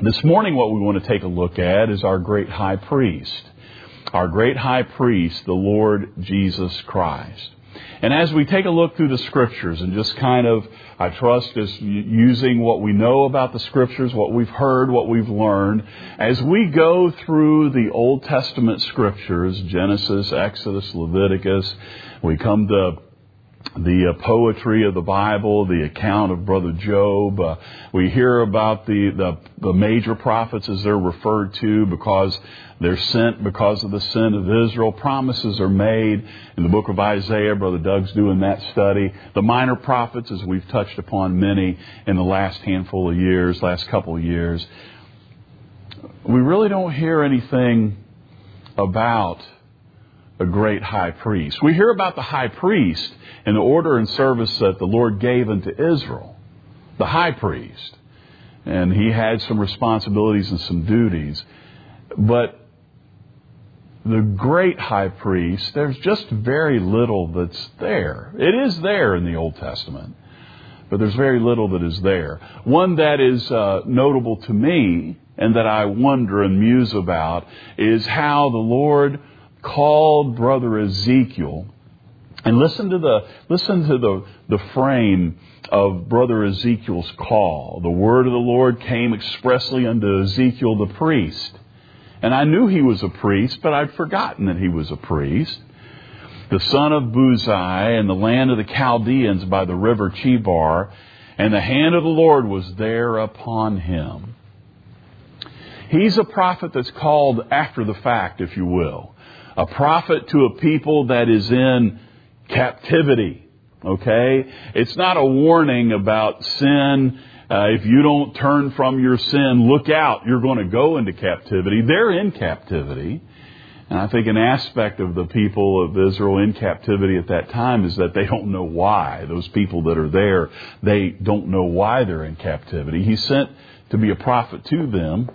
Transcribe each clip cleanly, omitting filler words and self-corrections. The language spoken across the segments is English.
This morning what we want to take a look at is our great high priest. Our great high priest, the Lord Jesus Christ. And as we take a look through the Scriptures and just kind of, I trust, just using what we know about the Scriptures, what we've heard, what we've learned, as we go through the Old Testament Scriptures, Genesis, Exodus, Leviticus, we come to the poetry of the Bible, the account of Brother Job. We hear about the major prophets as they're referred to because they're sent because of the sin of Israel. Promises are made in the book of Isaiah. Brother Doug's doing that study. The minor prophets, as we've touched upon many in the last handful of years, last couple of years. We really don't hear anything about a great high priest. We hear about the high priest in the order and service that the Lord gave unto Israel, the high priest. And he had some responsibilities and some duties. But the great high priest, there's just very little that's there. It is there in the Old Testament, but there's very little that is there. One that is notable to me and that I wonder and muse about is how the Lord called Brother Ezekiel. And listen to the frame of Brother Ezekiel's call. The word of the Lord came expressly unto Ezekiel the priest. And I knew he was a priest, but I'd forgotten that he was a priest. The son of Buzai in the land of the Chaldeans by the river Chebar, and the hand of the Lord was there upon him. He's a prophet that's called after the fact, if you will. A prophet to a people that is in captivity. Okay? It's not a warning about sin. If you don't turn from your sin, look out. You're going to go into captivity. They're in captivity. And I think an aspect of the people of Israel in captivity at that time is that they don't know why. Those people that are there, they don't know why they're in captivity. He's sent to be a prophet to them,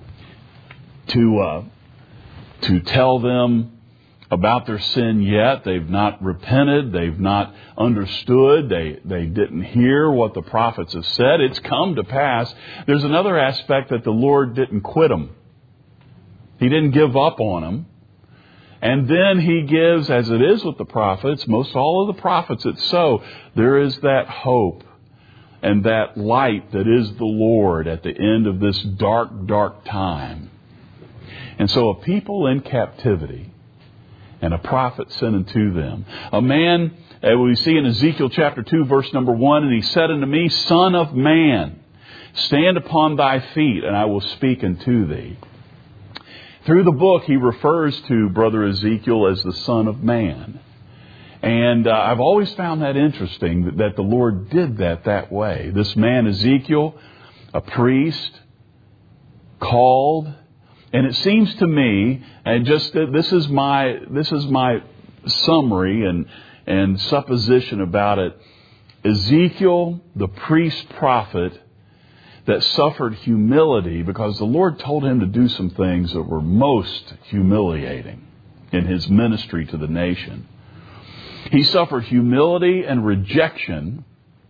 to tell them about their sin yet. They've not repented. They've not understood. They didn't hear what the prophets have said. It's come to pass. There's another aspect that the Lord didn't quit them. He didn't give up on them. And then He gives, as it is with the prophets, most all of the prophets, it's so, there is that hope and that light that is the Lord at the end of this dark, dark time. And so a people in captivity, and a prophet sent unto them. A man, we see in Ezekiel chapter 2, verse number 1, and he said unto me, Son of man, stand upon thy feet, and I will speak unto thee. Through the book, he refers to Brother Ezekiel as the Son of Man. And I've always found that interesting, that the Lord did that way. This man, Ezekiel, a priest, called. And it seems to me, and just this is my summary and supposition about it. Ezekiel, the priest prophet that suffered humility because the Lord told him to do some things that were most humiliating in his ministry to the nation. He suffered humility and rejection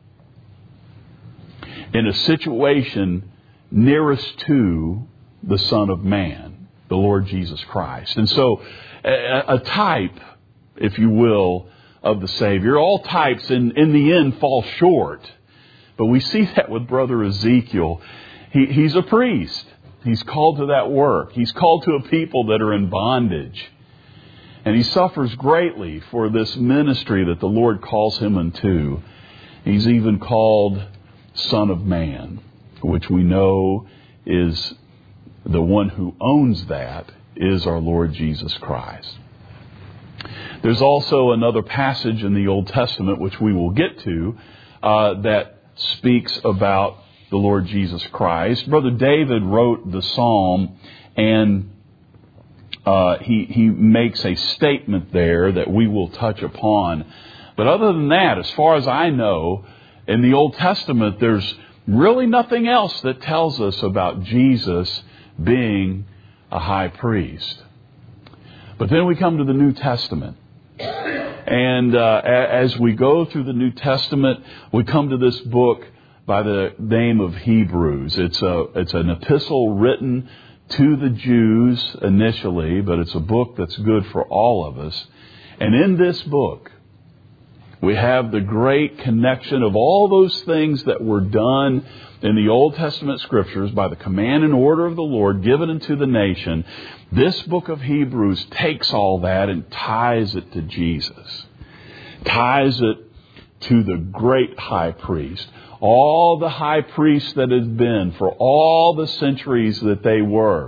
in a situation nearest to the Son of Man, the Lord Jesus Christ. And so a type, if you will, of the Savior. All types in the end fall short. But we see that with Brother Ezekiel. He's a priest. He's called to that work. He's called to a people that are in bondage. And he suffers greatly for this ministry that the Lord calls him unto. He's even called Son of Man, which we know is the one who owns that is our Lord Jesus Christ. There's also another passage in the Old Testament, which we will get to, that speaks about the Lord Jesus Christ. Brother David wrote the psalm, and he makes a statement there that we will touch upon. But other than that, as far as I know, in the Old Testament, there's really nothing else that tells us about Jesus being a high priest. But then we come to the New Testament. And as we go through the New Testament, we come to this book by the name of Hebrews. It's an epistle written to the Jews initially, but it's a book that's good for all of us. And in this book, we have the great connection of all those things that were done in the Old Testament Scriptures by the command and order of the Lord given unto the nation. This book of Hebrews takes all that and ties it to Jesus. Ties it to the great high priest. All the high priests that had been for all the centuries that they were,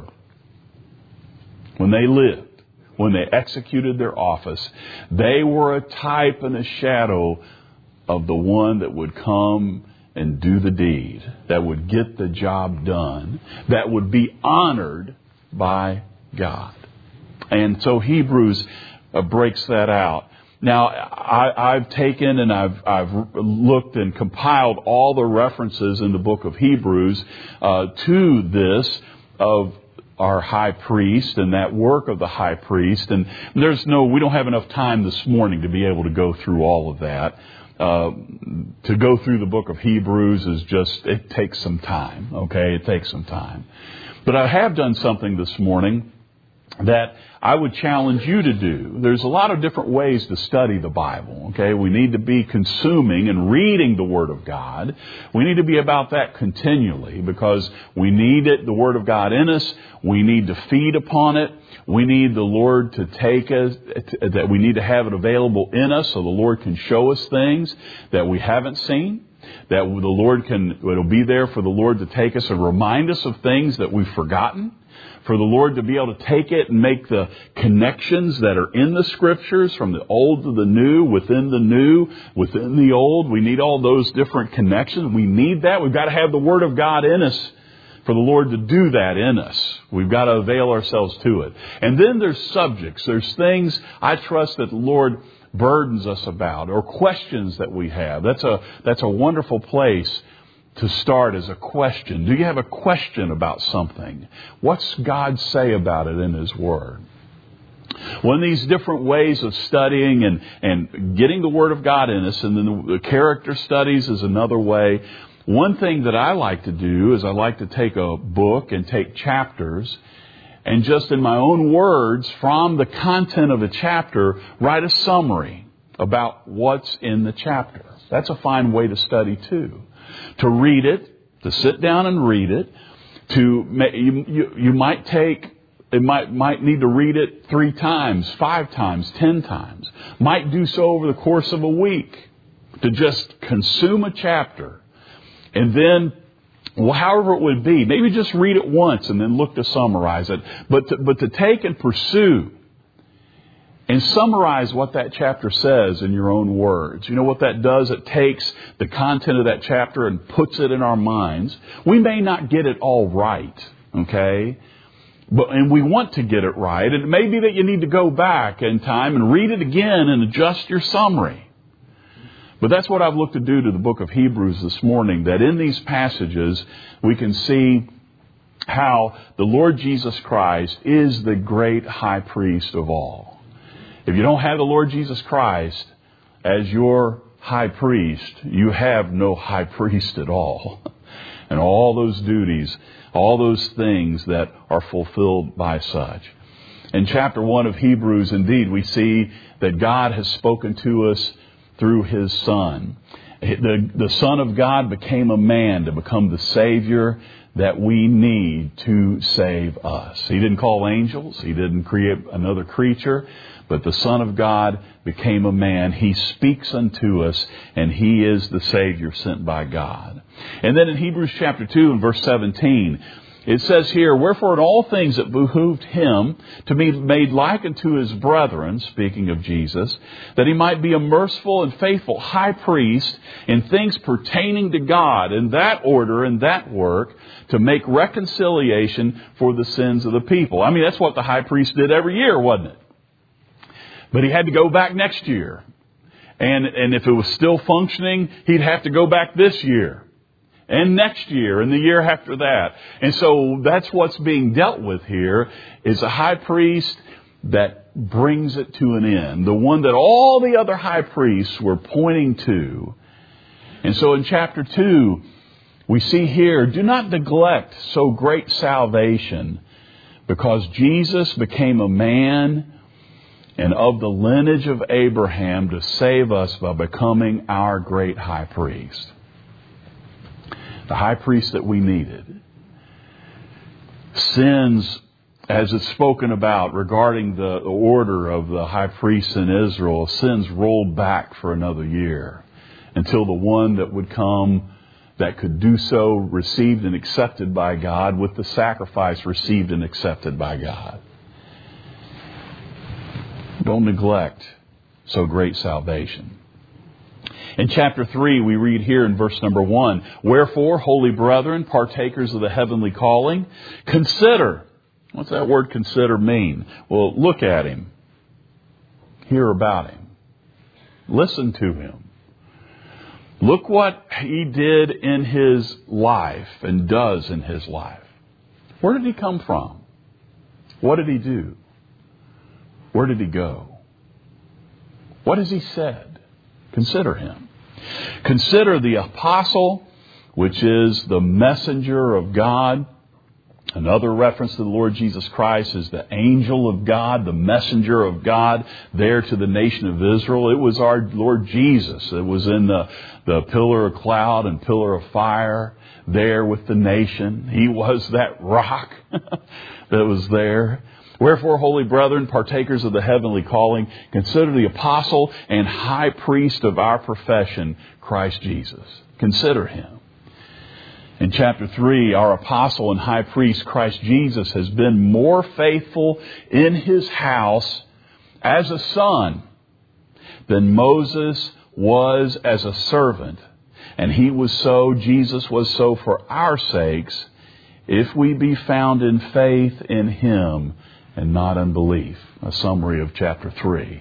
when they lived, when they executed their office, they were a type and a shadow of the one that would come and do the deed, that would get the job done, that would be honored by God. And so Hebrews breaks that out. Now, I've taken and I've looked and compiled all the references in the book of Hebrews to this of our high priest and that work of the high priest. And we don't have enough time this morning to be able to go through all of that. To go through the book of Hebrews it takes some time. Okay, it takes some time. But I have done something this morning that I would challenge you to do. There's a lot of different ways to study the Bible. Okay, we need to be consuming and reading the Word of God. We need to be about that continually because we need it, the Word of God in us. We need to feed upon it. We need the Lord to take us, that we need to have it available in us so the Lord can show us things that we haven't seen. That it'll be there for the Lord to take us and remind us of things that we've forgotten. For the Lord to be able to take it and make the connections that are in the Scriptures from the old to the new, within the old. We need all those different connections. We need that. We've got to have the Word of God in us for the Lord to do that in us. We've got to avail ourselves to it. And then there's subjects. There's things I trust that the Lord burdens us about or questions that we have. That's a wonderful place to start as a question. Do you have a question about something? What's God say about it in His Word? One of these different ways of studying and getting the Word of God in us, and then the character studies is another way. One thing that I like to do is I like to take a book and take chapters and just in my own words from the content of a chapter, write a summary about what's in the chapter. That's a fine way to study too. To read it, to sit down and read it, you might need to read it 3 times, 5 times, 10 times. Might do so over the course of a week to just consume a chapter. And then, however it would be, maybe just read it once and then look to summarize it. But to take and pursue and summarize what that chapter says in your own words. You know what that does? It takes the content of that chapter and puts it in our minds. We may not get it all right, okay? And we want to get it right. And it may be that you need to go back in time and read it again and adjust your summary. But that's what I've looked to do to the book of Hebrews this morning, that in these passages we can see how the Lord Jesus Christ is the great high priest of all. If you don't have the Lord Jesus Christ as your high priest, you have no high priest at all. And all those duties, all those things that are fulfilled by such. In chapter 1 of Hebrews, indeed, we see that God has spoken to us through His Son. The Son of God became a man to become the Savior that we need to save us. He didn't call angels. He didn't create another creature. But the Son of God became a man. He speaks unto us, and He is the Savior sent by God. And then in Hebrews chapter 2 and verse 17, it says here, "Wherefore in all things it behooved Him to be made like unto His brethren," speaking of Jesus, "that He might be a merciful and faithful high priest in things pertaining to God, in that order and that work, to make reconciliation for the sins of the people." I mean, that's what the high priest did every year, wasn't it? But he had to go back next year. And if it was still functioning, he'd have to go back this year. And next year, and the year after that. And so that's what's being dealt with here, is a high priest that brings it to an end. The one that all the other high priests were pointing to. And so in chapter 2, We see here, do not neglect so great salvation, because Jesus became a man and of the lineage of Abraham to save us by becoming our great high priest. The high priest that we needed. Sins, as it's spoken about regarding the order of the high priests in Israel, sins rolled back for another year until the one that would come that could do so received and accepted by God, with the sacrifice received and accepted by God. Don't neglect so great salvation. In chapter 3, we read here in verse number 1, "Wherefore, holy brethren, partakers of the heavenly calling, consider." What's that word consider mean? Well, look at him. Hear about him. Listen to him. Look what he did in his life and does in his life. Where did he come from? What did he do? Where did he go? What has he said? Consider him. Consider the apostle, which is the messenger of God. Another reference to the Lord Jesus Christ is the angel of God, the messenger of God there to the nation of Israel. It was our Lord Jesus that was in the pillar of cloud and pillar of fire there with the nation. He was that rock that was there. "Wherefore, holy brethren, partakers of the heavenly calling, consider the apostle and high priest of our profession, Christ Jesus." Consider him. In chapter 3, our apostle and high priest, Christ Jesus, has been more faithful in his house as a son than Moses was as a servant. And Jesus was so for our sakes, if we be found in faith in him and not unbelief. A summary of chapter 3.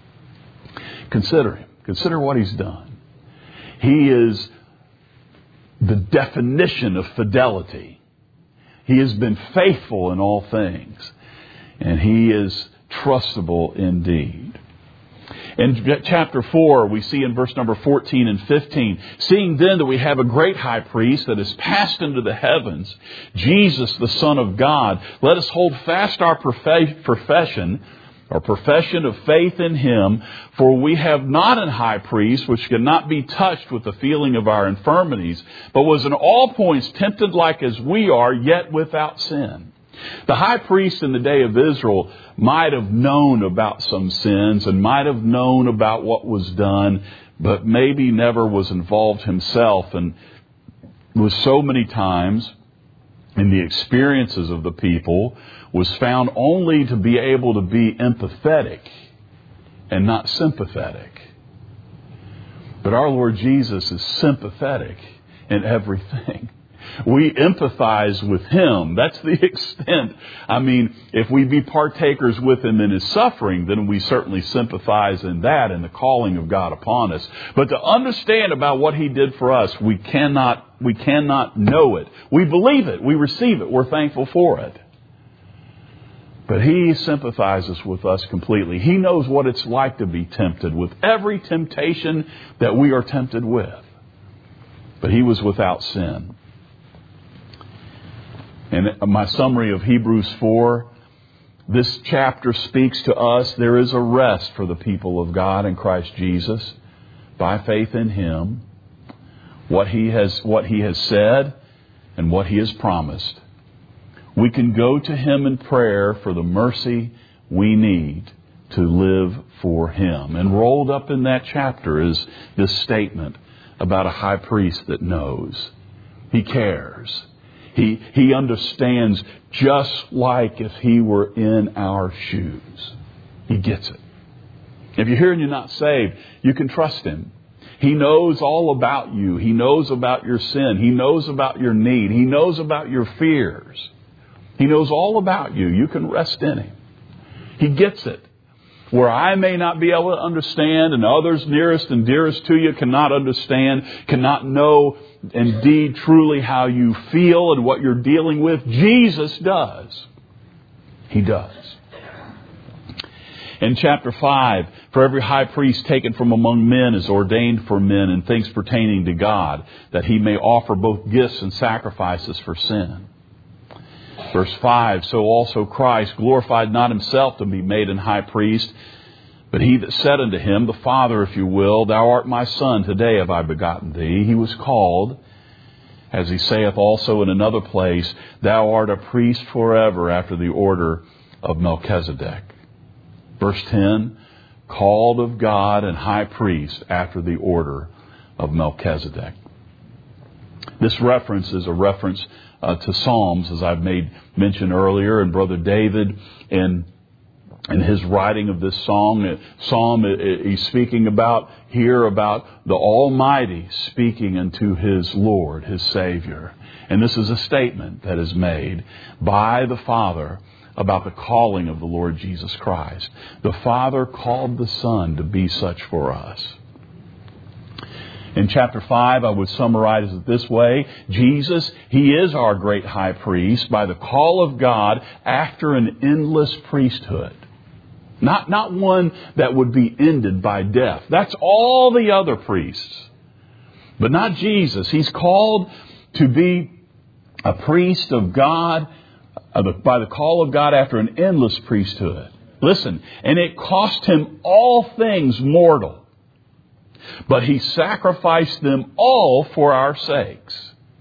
Consider him. Consider what he's done. He is the definition of fidelity. He has been faithful in all things. And he is trustable indeed. In chapter 4, we see in verse number 14 and 15, "Seeing then that we have a great high priest that is passed into the heavens, Jesus the Son of God, let us hold fast our profession of faith in him, for we have not an high priest which cannot be touched with the feeling of our infirmities, but was in all points tempted like as we are, yet without sin." The high priest in the day of Israel might have known about some sins and might have known about what was done, but maybe never was involved himself, and was so many times in the experiences of the people was found only to be able to be empathetic and not sympathetic. But our Lord Jesus is sympathetic in everything. We empathize with him. That's the extent. I mean, if we be partakers with him in his suffering, then we certainly sympathize in that and the calling of God upon us. But to understand about what he did for us, we cannot know it. We believe it. We receive it. We're thankful for it. But he sympathizes with us completely. He knows what it's like to be tempted with every temptation that we are tempted with. But he was without sin. And my summary of Hebrews 4, this chapter speaks to us. There is a rest for the people of God in Christ Jesus by faith in him, what he has said and what he has promised. We can go to him in prayer for the mercy we need to live for him. And rolled up in that chapter is this statement about a high priest that knows. He cares. He understands just like if he were in our shoes. He gets it. If you're here and you're not saved, you can trust him. He knows all about you. He knows about your sin. He knows about your need. He knows about your fears. He knows all about you. You can rest in him. He gets it. Where I may not be able to understand and others nearest and dearest to you cannot understand, cannot know indeed truly how you feel and what you're dealing with, Jesus does. He does. In chapter 5, for every high priest taken from among men is ordained for men in things pertaining to God, that he may offer both gifts and sacrifices for sin. Verse 5, so also Christ glorified not himself to be made an high priest, but he that said unto him, the Father, if you will, thou art my Son, today have I begotten thee. He was called, as he saith also in another place, thou art a priest forever after the order of Melchizedek. Verse 10, called of God and high priest after the order of Melchizedek. This reference is a reference to Psalms, as I've made mention earlier, and Brother David in his writing of this psalm, he's speaking about here about the Almighty speaking unto His Lord, His Savior. And this is a statement that is made by the Father about the calling of the Lord Jesus Christ. The Father called the Son to be such for us. In chapter 5, I would summarize it this way. Jesus, He is our great high priest by the call of God after an endless priesthood. Not one that would be ended by death. That's all the other priests. But not Jesus. He's called to be a priest of God by the call of God after an endless priesthood. Listen, and it cost Him all things mortal. But He sacrificed them all for our sakes.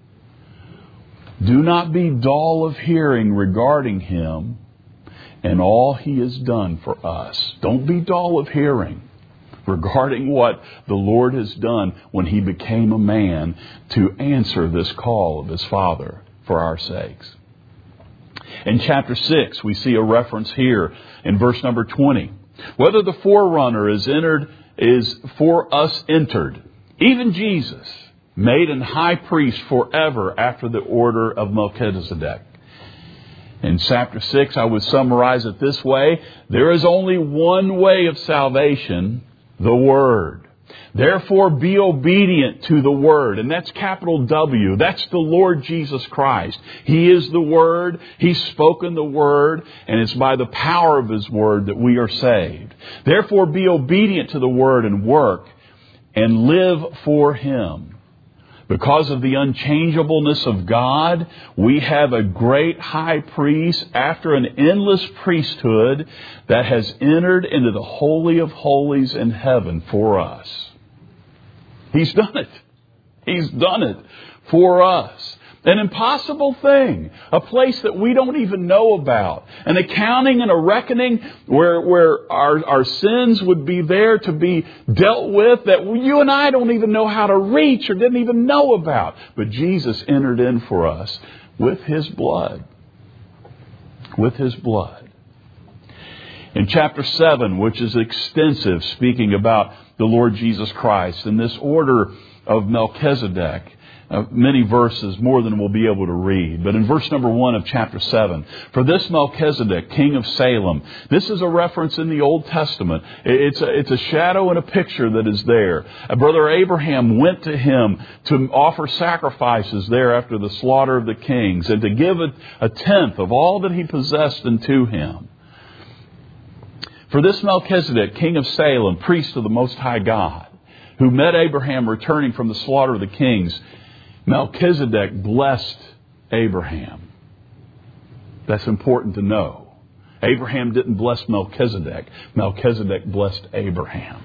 Do not be dull of hearing regarding Him and all He has done for us. Don't be dull of hearing regarding what the Lord has done when He became a man to answer this call of His Father for our sakes. In chapter 6, we see a reference here in verse number 20. Whether the forerunner is for us entered, even Jesus, made an high priest forever after the order of Melchizedek. In chapter 6, I would summarize it this way. There is only one way of salvation, the Word. Therefore, be obedient to the Word. And that's capital W. That's the Lord Jesus Christ. He is the Word. He's spoken the Word. And it's by the power of His Word that we are saved. Therefore, be obedient to the Word and work and live for Him. Because of the unchangeableness of God, we have a great high priest after an endless priesthood that has entered into the Holy of Holies in heaven for us. He's done it. He's done it for us. An impossible thing. A place that we don't even know about. An accounting and a reckoning where our sins would be there to be dealt with that you and I don't even know how to reach or didn't even know about. But Jesus entered in for us with His blood. With His blood. In chapter 7, which is extensive, speaking about the Lord Jesus Christ, in this order of Melchizedek, many verses, more than we'll be able to read. But in verse number 1 of chapter 7, for this Melchizedek, king of Salem, this is a reference in the Old Testament. It's a shadow and a picture that is there. Brother Abraham went to him to offer sacrifices there after the slaughter of the kings and to give a tenth of all that he possessed unto him. For this Melchizedek, king of Salem, priest of the Most High God, who met Abraham returning from the slaughter of the kings, Melchizedek blessed Abraham. That's important to know. Abraham didn't bless Melchizedek. Melchizedek blessed Abraham.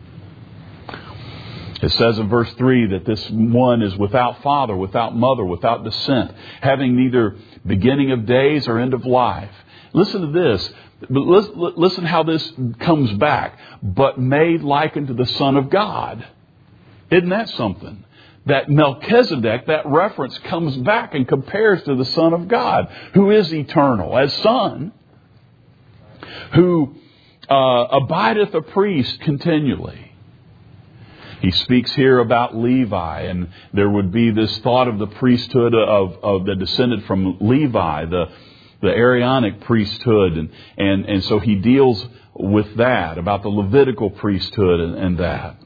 It says in verse 3 that this one is without father, without mother, without descent, having neither beginning of days or end of life. Listen to this. Listen how this comes back. But made like unto the Son of God. Isn't that something? That Melchizedek, that reference comes back and compares to the Son of God, who is eternal as Son, who abideth a priest continually. He speaks here about Levi, and there would be this thought of the priesthood of that descended from Levi, the Aaronic priesthood, and so he deals with that, about the Levitical priesthood and that.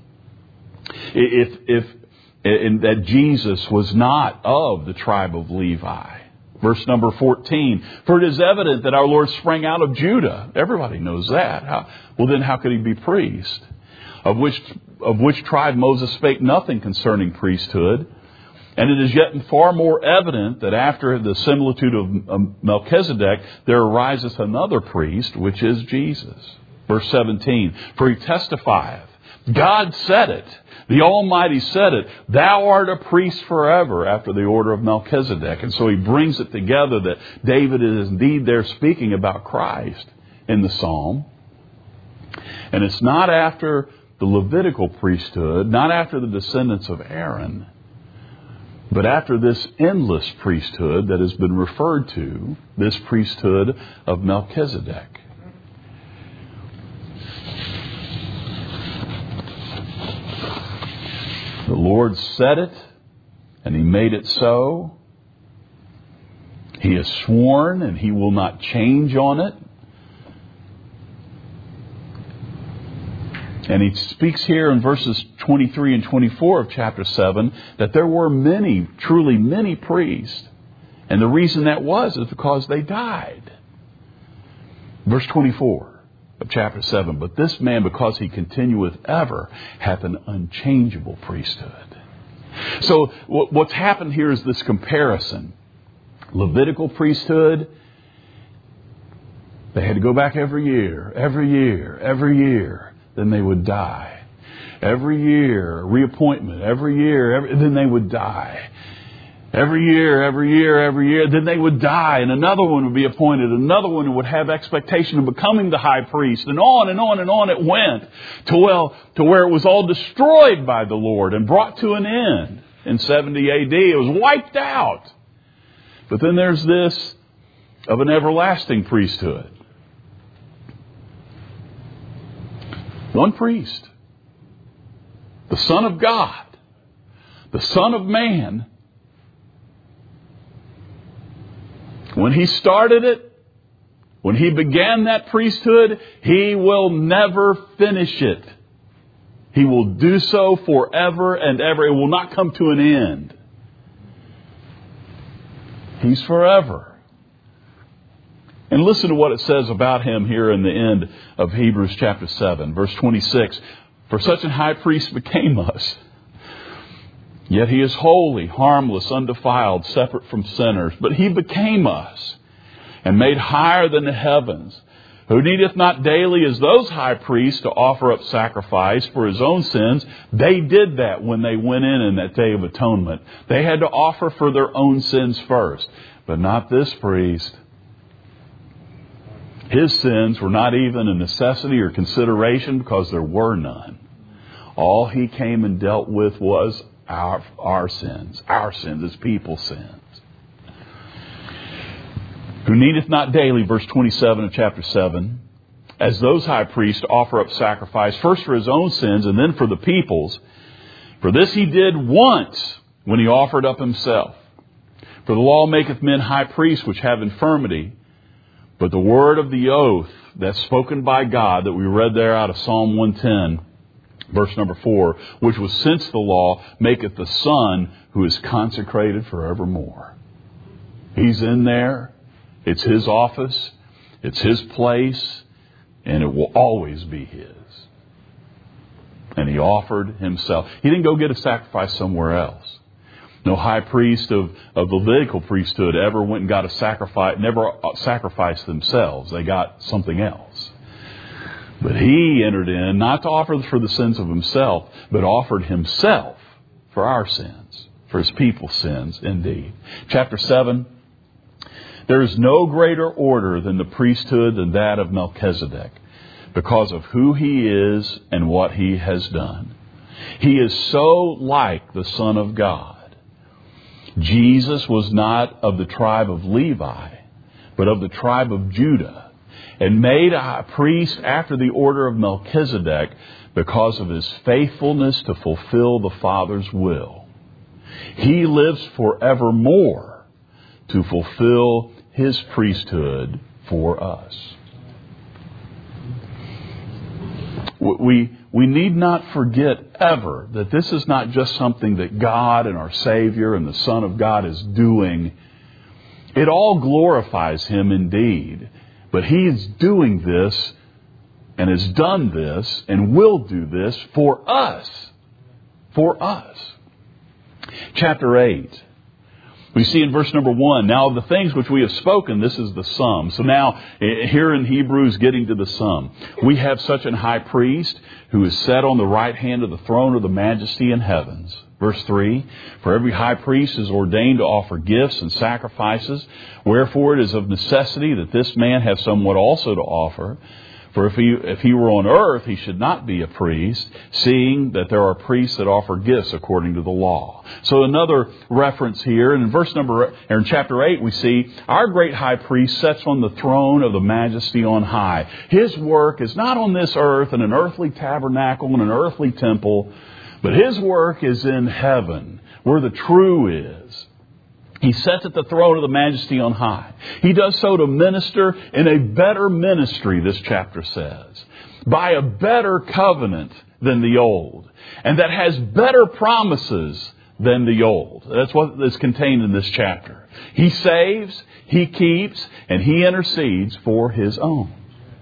If that Jesus was not of the tribe of Levi, Verse number 14, for it is evident that our Lord sprang out of Judah. Everybody knows that. Well, then how could he be priest? Of which tribe Moses spake nothing concerning priesthood. And it is yet far more evident that after the similitude of Melchizedek, there arises another priest, which is Jesus. Verse 17, for he testifieth, God said it, the Almighty said it, thou art a priest forever after the order of Melchizedek. And so he brings it together that David is indeed there speaking about Christ in the psalm. And it's not after the Levitical priesthood, not after the descendants of Aaron, but after this endless priesthood that has been referred to, this priesthood of Melchizedek. The Lord said it, and He made it so. He has sworn, and He will not change on it. And He speaks here in verses 23 and 24 of chapter 7 that there were many, truly many priests. And the reason that was is because they died. Verse 24 of chapter 7, but this man, because he continueth ever, hath an unchangeable priesthood. So what's happened here is this comparison. Levitical priesthood, they had to go back every year. Then they would die. Every year, reappointment. Every year, then they would die. Every year, then they would die, and another one would be appointed. Another one would have expectation of becoming the high priest, and on and on and on it went to where it was all destroyed by the Lord and brought to an end in 70 AD. It was wiped out. But then there's this of an everlasting priesthood. One priest, the Son of God, the Son of Man. When He started it, when He began that priesthood, He will never finish it. He will do so forever and ever. It will not come to an end. He's forever. And listen to what it says about Him here in the end of Hebrews chapter 7, verse 26. For such an high priest became us. Yet He is holy, harmless, undefiled, separate from sinners. But He became us and made higher than the heavens, who needeth not daily as those high priests to offer up sacrifice for His own sins. They did that when they went in that day of atonement. They had to offer for their own sins first. But not this priest. His sins were not even a necessity or consideration because there were none. All He came and dealt with was our sins as people's sins. Who needeth not daily, verse 27 of chapter 7, as those high priests offer up sacrifice, first for His own sins and then for the people's. For this He did once when He offered up Himself. For the law maketh men high priests which have infirmity, but the word of the oath that's spoken by God that we read there out of Psalm 110, verse number 4, which was since the law, maketh the Son who is consecrated forevermore. He's in there. It's His office. It's His place. And it will always be His. And He offered Himself. He didn't go get a sacrifice somewhere else. No high priest of the Levitical priesthood ever went and got a sacrifice, never sacrificed themselves. They got something else. But He entered in, not to offer for the sins of Himself, but offered Himself for our sins, for His people's sins indeed. Chapter 7, there is no greater order than the priesthood than that of Melchizedek, because of who he is and what he has done. He is so like the Son of God. Jesus was not of the tribe of Levi, but of the tribe of Judah, and made a priest after the order of Melchizedek because of his faithfulness to fulfill the Father's will. He lives forevermore to fulfill His priesthood for us. We need not forget ever that this is not just something that God and our Savior and the Son of God is doing It all glorifies Him indeed. But He is doing this and has done this and will do this for us. For us. Chapter 8. We see in verse number 1, now of the things which we have spoken, this is the sum. So now, here in Hebrews, getting to the sum. We have such an high priest who is set on the right hand of the throne of the majesty in heavens. Verse 3, for every high priest is ordained to offer gifts and sacrifices. Wherefore it is of necessity that this man have somewhat also to offer. For if he were on earth, he should not be a priest, seeing that there are priests that offer gifts according to the law. So another reference here, and in chapter 8, we see our great high priest sits on the throne of the majesty on high. His work is not on this earth in an earthly tabernacle, in an earthly temple, but His work is in heaven, where the true is. He sits at the throne of the majesty on high. He does so to minister in a better ministry, this chapter says, by a better covenant than the old, and that has better promises than the old. That's what is contained in this chapter. He saves, He keeps, and He intercedes for His own.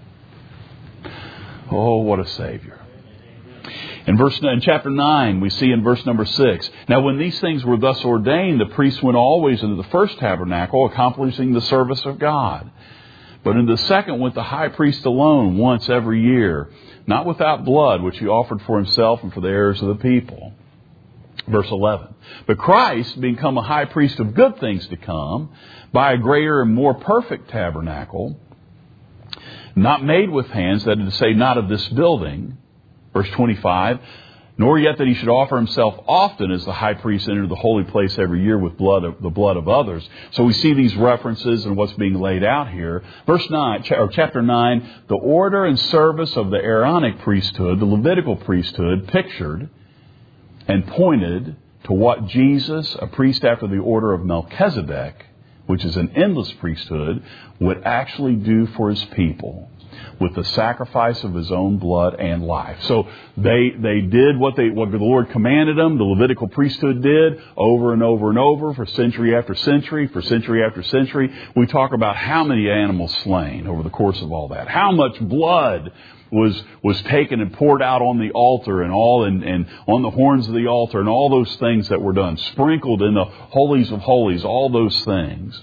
Oh, what a Savior. In chapter 9, we see in verse number 6, now when these things were thus ordained, the priest went always into the first tabernacle, accomplishing the service of God. But in the second went the high priest alone, once every year, not without blood, which he offered for himself and for the heirs of the people. Verse 11, but Christ, being come a high priest of good things to come, by a greater and more perfect tabernacle, not made with hands, that is to say, not of this building. Verse 25, nor yet that he should offer himself often as the high priest entered the holy place every year with the blood of others. So we see these references and what's being laid out here. Verse 9, or chapter 9, the order and service of the Aaronic priesthood, the Levitical priesthood, pictured and pointed to what Jesus, a priest after the order of Melchizedek, which is an endless priesthood, would actually do for His people, with the sacrifice of His own blood and life. So they did what the Lord commanded them. The Levitical priesthood did over and over and over for century after century, for century after century. We talk about how many animals slain over the course of all that. How much blood was taken and poured out on the altar and on the horns of the altar and all those things that were done, sprinkled in the holies of holies, all those things.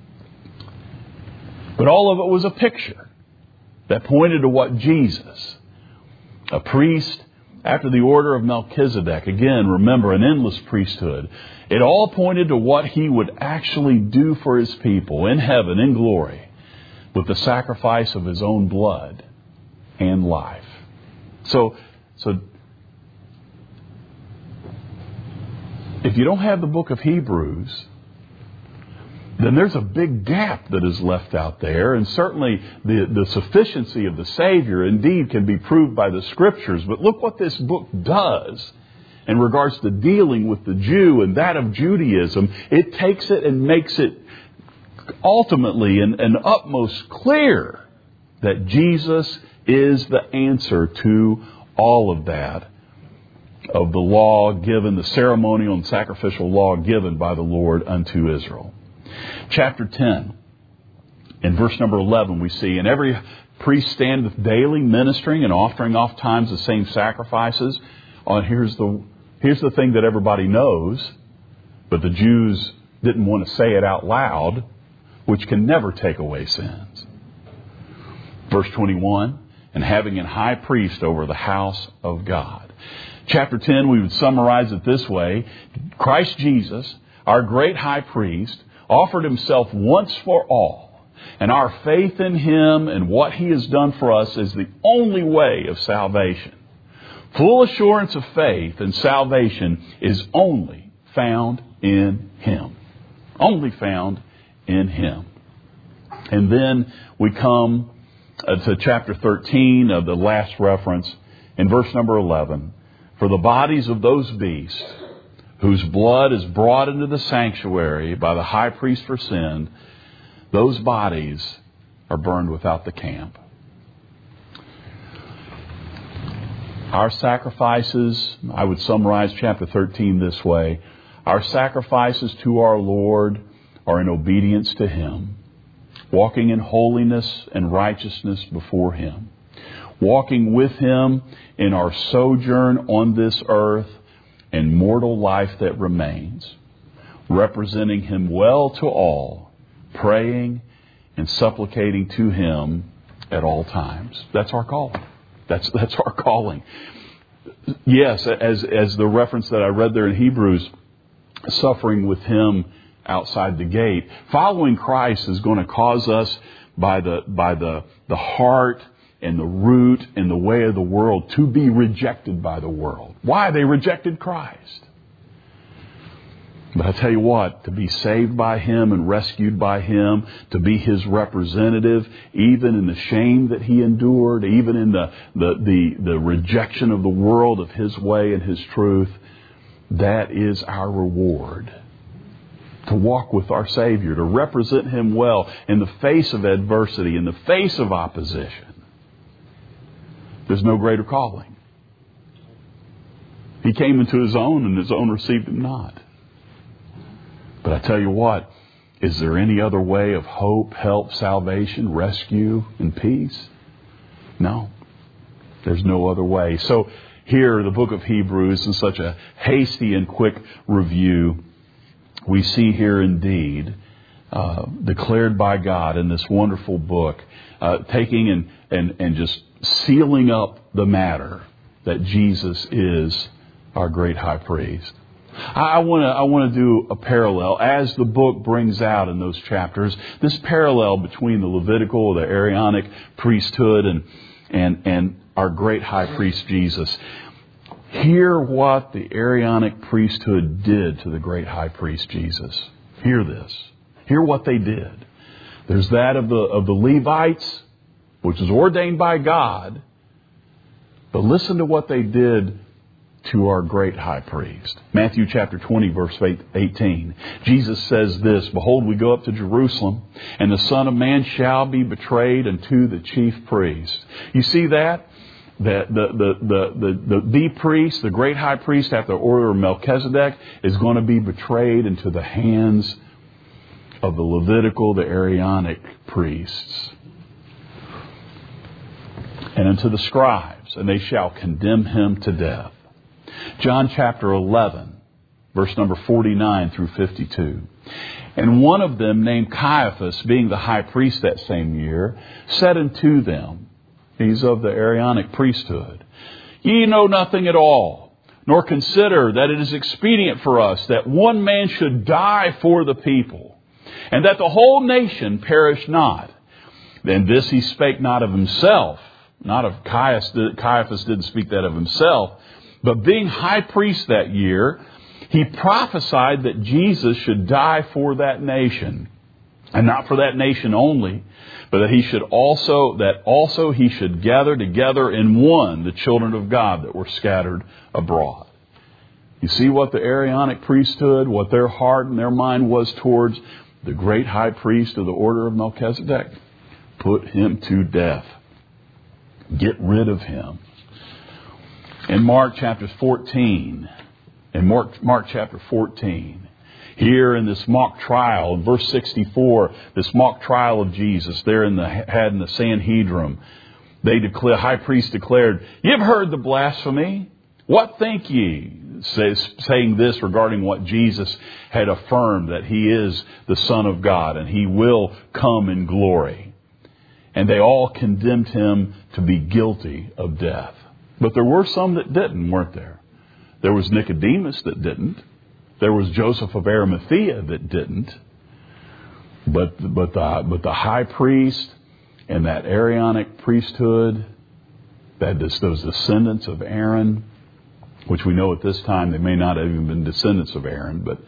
But all of it was a picture that pointed to what Jesus, a priest after the order of Melchizedek, again, remember, an endless priesthood. It all pointed to what He would actually do for His people in heaven, in glory, with the sacrifice of His own blood and life. So if you don't have the book of Hebrews, then there's a big gap that is left out there. And certainly the sufficiency of the Savior indeed can be proved by the Scriptures. But look what this book does in regards to dealing with the Jew and that of Judaism. It takes it and makes it ultimately and utmost clear that Jesus is the answer to all of that, of the law given, the ceremonial and sacrificial law given by the Lord unto Israel. Chapter 10, in verse number 11, we see, and every priest standeth daily ministering and offering oft times the same sacrifices. Here's the thing that everybody knows, but the Jews didn't want to say it out loud, which can never take away sins. Verse 21, and having an high priest over the house of God. Chapter 10, we would summarize it this way. Christ Jesus, our great high priest, offered Himself once for all. And our faith in Him and what He has done for us is the only way of salvation. Full assurance of faith and salvation is only found in Him. Only found in Him. And then we come to chapter 13 of the last reference in verse number 11. For the bodies of those beasts whose blood is brought into the sanctuary by the high priest for sin, those bodies are burned without the camp. Our sacrifices, I would summarize chapter 13 this way. Our sacrifices to our Lord are in obedience to Him, walking in holiness and righteousness before Him, walking with Him in our sojourn on this earth and mortal life that remains, representing Him well to all, praying and supplicating to Him at all times. That's our calling. That's our calling. Yes, as the reference that I read there in Hebrews, suffering with Him outside the gate. Following Christ is going to cause us by the heart and the root and the way of the world to be rejected by the world. Why? They rejected Christ. But I tell you what, to be saved by Him and rescued by Him, to be His representative, even in the shame that He endured, even in the rejection of the world of His way and His truth, that is our reward. To walk with our Savior, to represent Him well in the face of adversity, in the face of opposition. There's no greater calling. He came into His own, and His own received Him not. But I tell you what, is there any other way of hope, help, salvation, rescue, and peace? No. There's no other way. So here, the book of Hebrews, in such a hasty and quick review, we see here indeed, declared by God in this wonderful book, taking and just sealing up the matter that Jesus is our great high priest. I want to do a parallel as the book brings out in those chapters, this parallel between the Levitical, the Aaronic priesthood and our great high priest Jesus. Hear what the Aaronic priesthood did to the great high priest Jesus. Hear this. Hear what they did. There's that of the Levites, which is ordained by God. But listen to what they did to our great high priest. Matthew chapter 20, verse 18. Jesus says this, "Behold, we go up to Jerusalem, and the Son of Man shall be betrayed unto the chief priests." You see that? The priest, the great high priest after the order of Melchizedek, is going to be betrayed into the hands of the Levitical, the Aaronic priests, and unto the scribes, and they shall condemn Him to death. John chapter 11, verse number 49 through 52. "And one of them, named Caiaphas, being the high priest that same year, said unto them," he's of the Aaronic priesthood, "Ye know nothing at all, nor consider that it is expedient for us that one man should die for the people, and that the whole nation perish not. And this He spake not of Himself," not of Caiaphas didn't speak that of himself, "but being high priest that year, He prophesied that Jesus should die for that nation, and not for that nation only, but that also He should gather together in one the children of God that were scattered abroad." You see what the Aaronic priesthood, what their heart and their mind was towards the great high priest of the order of Melchizedek? Put Him to death. Get rid of Him. In Mark chapter 14, here in this mock trial, in verse 64, this mock trial of Jesus, there in the Sanhedrin, high priest declared, "You've heard the blasphemy. What think ye?" Saying this regarding what Jesus had affirmed, that He is the Son of God and He will come in glory. And they all condemned Him to be guilty of death. But there were some that didn't, weren't there? There was Nicodemus that didn't. There was Joseph of Arimathea that didn't. But the high priest and that Aaronic priesthood, those descendants of Aaron, which we know at this time they may not have even been descendants of Aaron, but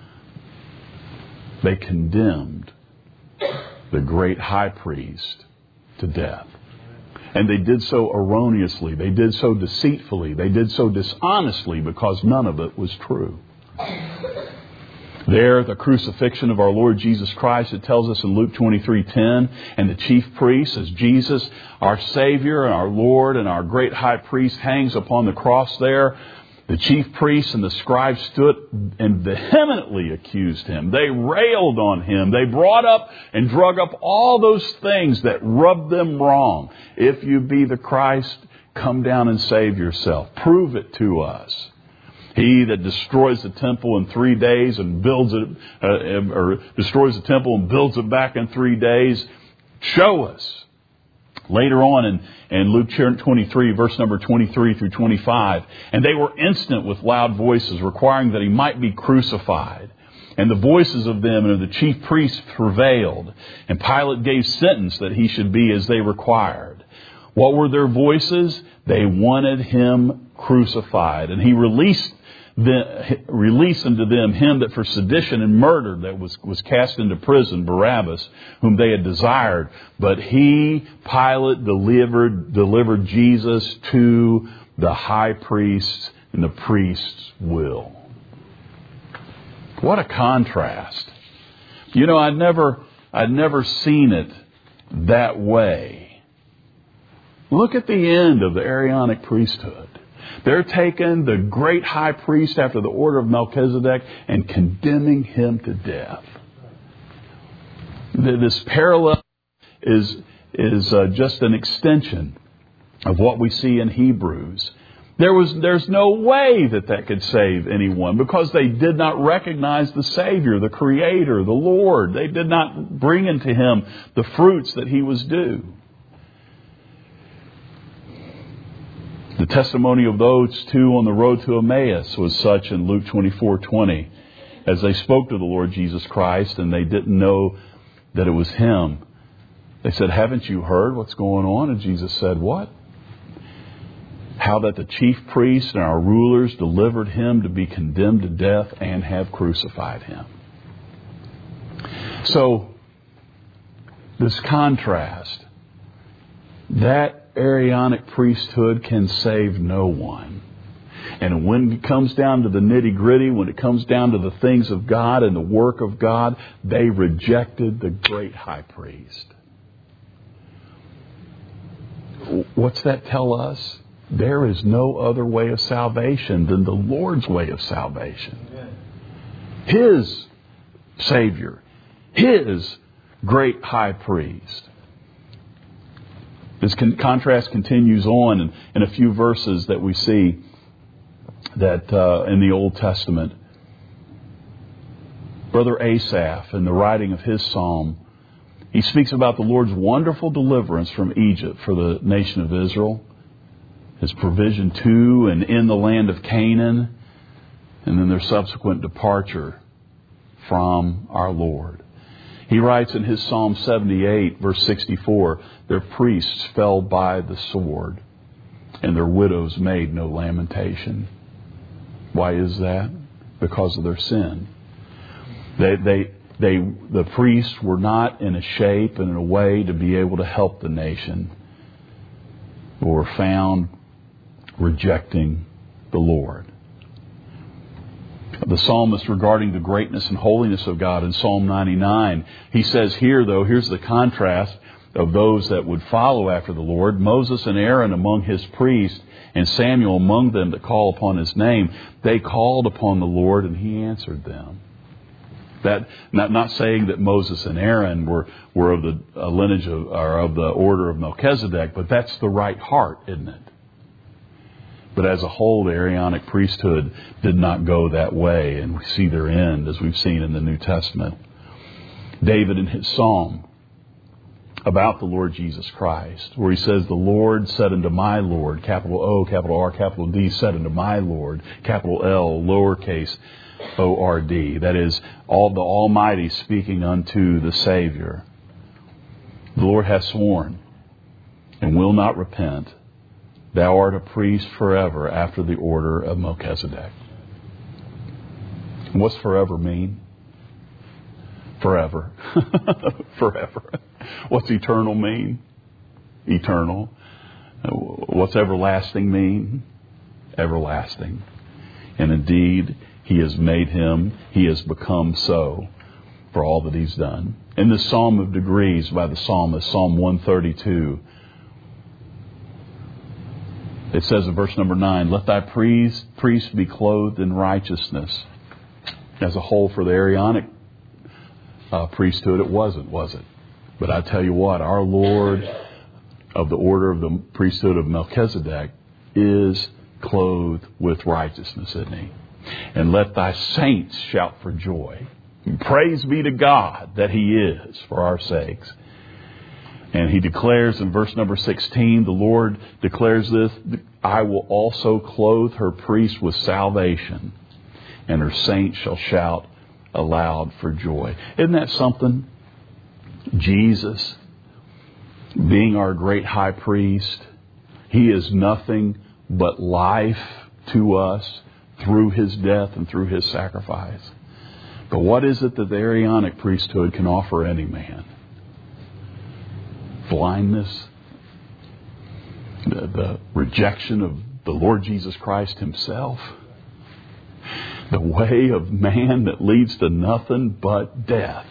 they condemned the great high priest to death. And they did so erroneously. They did so deceitfully. They did so dishonestly, because none of it was true. There, the crucifixion of our Lord Jesus Christ, it tells us in Luke 23:10, and the chief priest, as Jesus, our Savior and our Lord and our great high priest, hangs upon the cross there. The chief priests and the scribes stood and vehemently accused him. They railed on him. They brought up and drug up all those things that rubbed them wrong. If you be the Christ, come down and save yourself. Prove it to us. He that destroys the temple in 3 days and builds it, or destroys the temple and builds it back in 3 days, show us. Later on in Luke 23, verse number 23 through 25, and they were instant with loud voices, requiring that he might be crucified. And the voices of them and of the chief priests prevailed. And Pilate gave sentence that he should be as they required. What were their voices? They wanted him crucified. And he released unto them him that for sedition and murder that was cast into prison, Barabbas, whom they had desired. But he, Pilate, delivered Jesus to the high priests and the priests' will. What a contrast. You know, I'd never seen it that way. Look at the end of the Aaronic priesthood. They're taking the great high priest after the order of Melchizedek and condemning him to death. This parallel is just an extension of what we see in Hebrews. There's no way that could save anyone because they did not recognize the Savior, the Creator, the Lord. They did not bring into him the fruits that he was due. The testimony of those two on the road to Emmaus was such in Luke 24:20. As they spoke to the Lord Jesus Christ and they didn't know that it was him, they said, "Haven't you heard what's going on?" And Jesus said, "What?" "How that the chief priests and our rulers delivered him to be condemned to death and have crucified him." So, this contrast, that Aaronic priesthood can save no one. And when it comes down to the nitty-gritty, when it comes down to the things of God and the work of God, they rejected the great high priest. What's that tell us? There is no other way of salvation than the Lord's way of salvation. His Savior, His great high priest. This contrast continues on in a few verses that we see that in the Old Testament. Brother Asaph, in the writing of his psalm, he speaks about the Lord's wonderful deliverance from Egypt for the nation of Israel, His provision to and in the land of Canaan, and then their subsequent departure from our Lord. He writes in his Psalm 78, verse 64, "Their priests fell by the sword, and their widows made no lamentation." Why is that? Because of their sin. The priests were not in a shape and in a way to be able to help the nation, but were found rejecting the Lord. The psalmist, regarding the greatness and holiness of God in Psalm 99, he says here's the contrast of those that would follow after the Lord. Moses and Aaron among his priests, and Samuel among them that call upon his name. They called upon the Lord, and he answered them. That not saying that Moses and Aaron were of the lineage or of the order of Melchizedek, but that's the right heart, isn't it? But as a whole, the Aaronic priesthood did not go that way, and we see their end, as we've seen in the New Testament. David, in his psalm about the Lord Jesus Christ, where he says, "The Lord said unto my Lord," capital O, capital R, capital D, "said unto my Lord," capital L, lowercase O-R-D. That is, all the Almighty speaking unto the Savior. "The Lord hath sworn, and will not repent. Thou art a priest forever after the order of Melchizedek." And what's forever mean? Forever. Forever. What's eternal mean? Eternal. What's everlasting mean? Everlasting. And indeed, He has made him, he has become so for all that he's done. In the Psalm of Degrees by the psalmist, Psalm 132, It says in verse number 9, let thy priest be clothed in righteousness. As a whole, for the Aaronic priesthood, it wasn't, was it? But I tell you what, our Lord of the order of the priesthood of Melchizedek is clothed with righteousness, isn't he? And let thy saints shout for joy. Praise be to God that he is for our sakes. And he declares in verse number 16, the Lord declares this, I will also clothe her priest with salvation, and her saints shall shout aloud for joy. Isn't that something? Jesus, being our great high priest, he is nothing but life to us through his death and through his sacrifice. But what is it that the Aaronic priesthood can offer any man? Blindness, the rejection of the Lord Jesus Christ himself, the way of man that leads to nothing but death.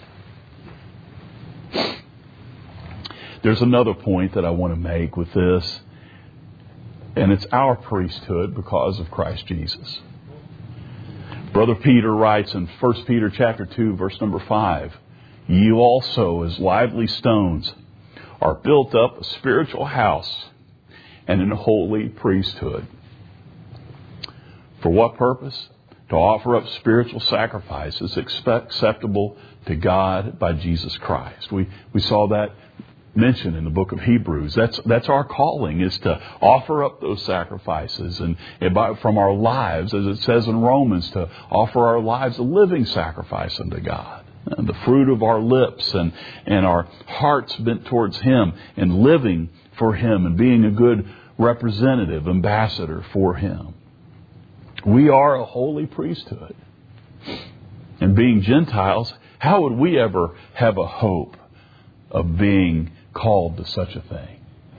There's another point that I want to make with this, and it's our priesthood because of Christ Jesus. Brother Peter writes in 1 Peter chapter 2, verse number 5, you also, as lively stones, are built up a spiritual house and an holy priesthood. For what purpose? To offer up spiritual sacrifices acceptable to God by Jesus Christ. We saw that mentioned in the book of Hebrews. That's our calling, is to offer up those sacrifices and from our lives, as it says in Romans, to offer our lives a living sacrifice unto God. And the fruit of our lips and our hearts bent towards him and living for him and being a good representative, ambassador for him. We are a holy priesthood. And being Gentiles, how would we ever have a hope of being called to such a thing?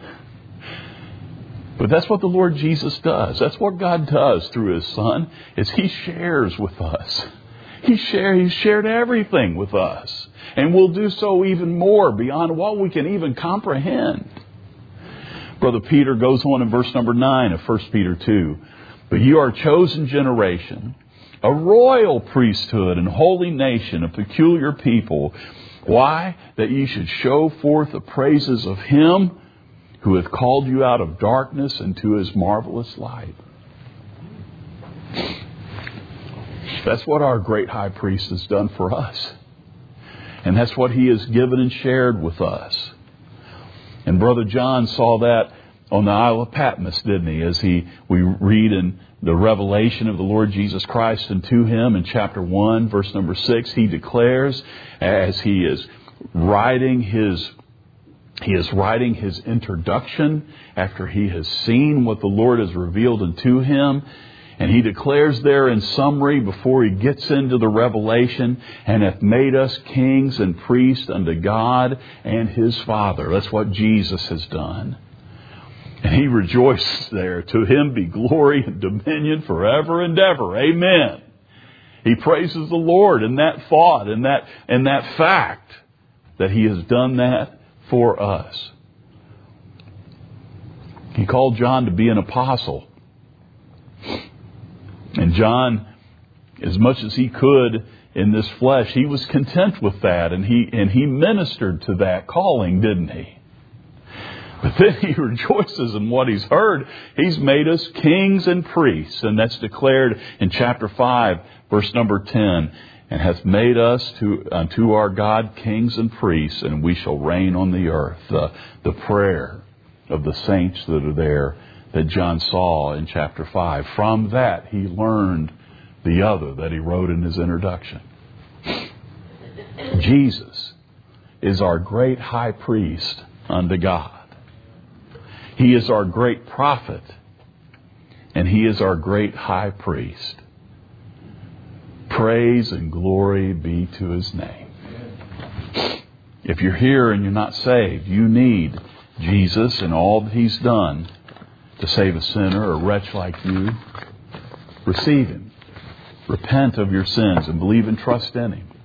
But that's what the Lord Jesus does. That's what God does through his Son, is he shares with us. He's shared everything with us. And will do so even more beyond what we can even comprehend. Brother Peter goes on in verse number 9 of 1 Peter 2. But you are a chosen generation, a royal priesthood and holy nation, a peculiar people. Why? That ye should show forth the praises of him who hath called you out of darkness into his marvelous light. That's what our great high priest has done for us. And that's what he has given and shared with us. And Brother John saw that on the Isle of Patmos, didn't he? As we read in the revelation of the Lord Jesus Christ unto him in chapter 1, verse number 6, he declares, as he is writing his introduction after he has seen what the Lord has revealed unto him. And he declares there in summary before he gets into the revelation, and hath made us kings and priests unto God and his Father. That's what Jesus has done. And he rejoices there. To him be glory and dominion forever and ever. Amen. He praises the Lord in that thought and that fact that he has done that for us. He called John to be an apostle. And John, as much as he could in this flesh, he was content with that. And he ministered to that calling, didn't he? But then he rejoices in what he's heard. He's made us kings and priests. And that's declared in chapter 5, verse number 10. And hath made us unto our God kings and priests, and we shall reign on the earth. The prayer of the saints that are there that John saw in chapter 5. From that he learned the other that he wrote in his introduction. Jesus is our great high priest unto God. He is our great prophet, and he is our great high priest. Praise and glory be to his name. If you're here and you're not saved, you need Jesus and all that he's done to save a sinner or a wretch like you. Receive him. Repent of your sins and believe and trust in him.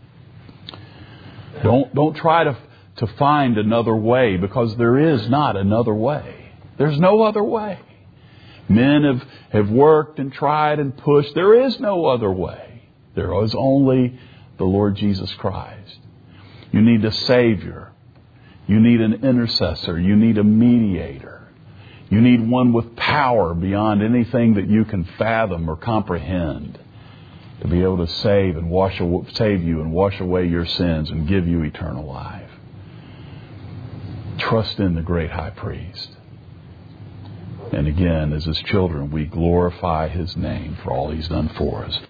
Don't try to find another way, because there is not another way. There's no other way. Men have worked and tried and pushed. There is no other way. There is only the Lord Jesus Christ. You need a Savior. You need an intercessor. You need a mediator. You need one with power beyond anything that you can fathom or comprehend to be able to save you and wash away your sins and give you eternal life. Trust in the great high priest. And again, as his children, we glorify his name for all he's done for us.